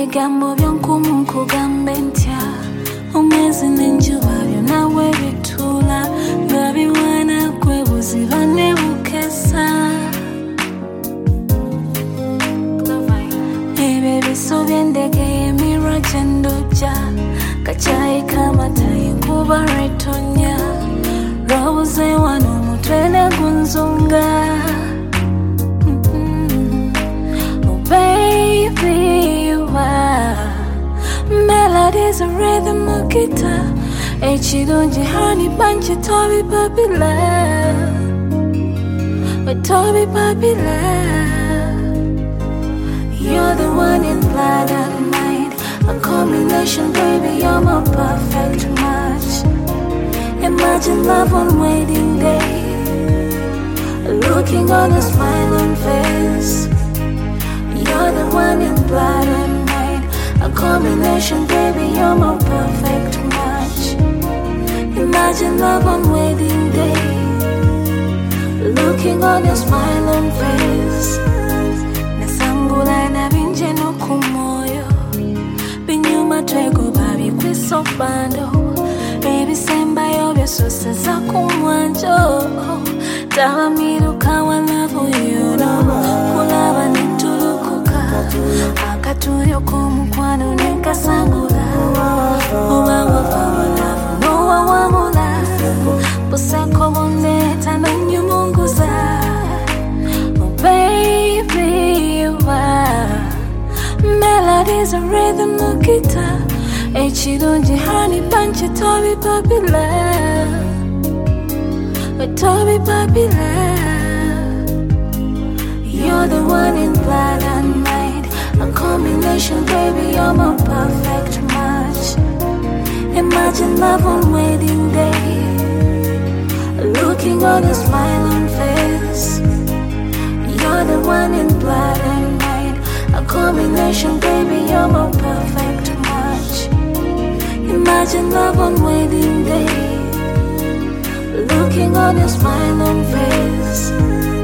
ebigambo byonkumu nkugambe ntya omwezi n'enjuba byonna we bituula nga biwaana gwe buziba ne bukesa ebyo ebiso by'endege emirwa gye ndojja kacaayi kamatayi nkuba lwetonya lwobuze wano omutwe ne gunzunga. Baby, you are melodies and rhythm of guitar. Echidonji honey bunch of Toby puppy love, but Toby puppy love. You're the one in blood and mind, a combination, baby. You're my perfect match. Imagine love on wedding day, looking on a smiling face. You're the one in blood and mind, a combination, baby. You're my perfect match. Imagine love on wedding day, looking on your smiling face. Nasambula na binje no kumoyo, binyuma twego babi kwiso bando. Baby semba yobyo sose za kumwanjo, tawa miruka wa love you know, kulaba nitulukuka, akatuyo kumukwano nekasangula, uwa wafawala, nuwa wamula, busako boneta na nyumunguza. Oh baby, you are melodies and rhythm of guitar. Echidonji honey bunch of Toby puppy love, but Toby puppy love. You're the one in blood and mind, a combination, baby. You're my perfect match. Imagine love on wedding day, looking on your smiling face. You're the one in blood and mind, a combination, baby. You're my perfect match. Imagine love on wedding day, looking on your smiling face.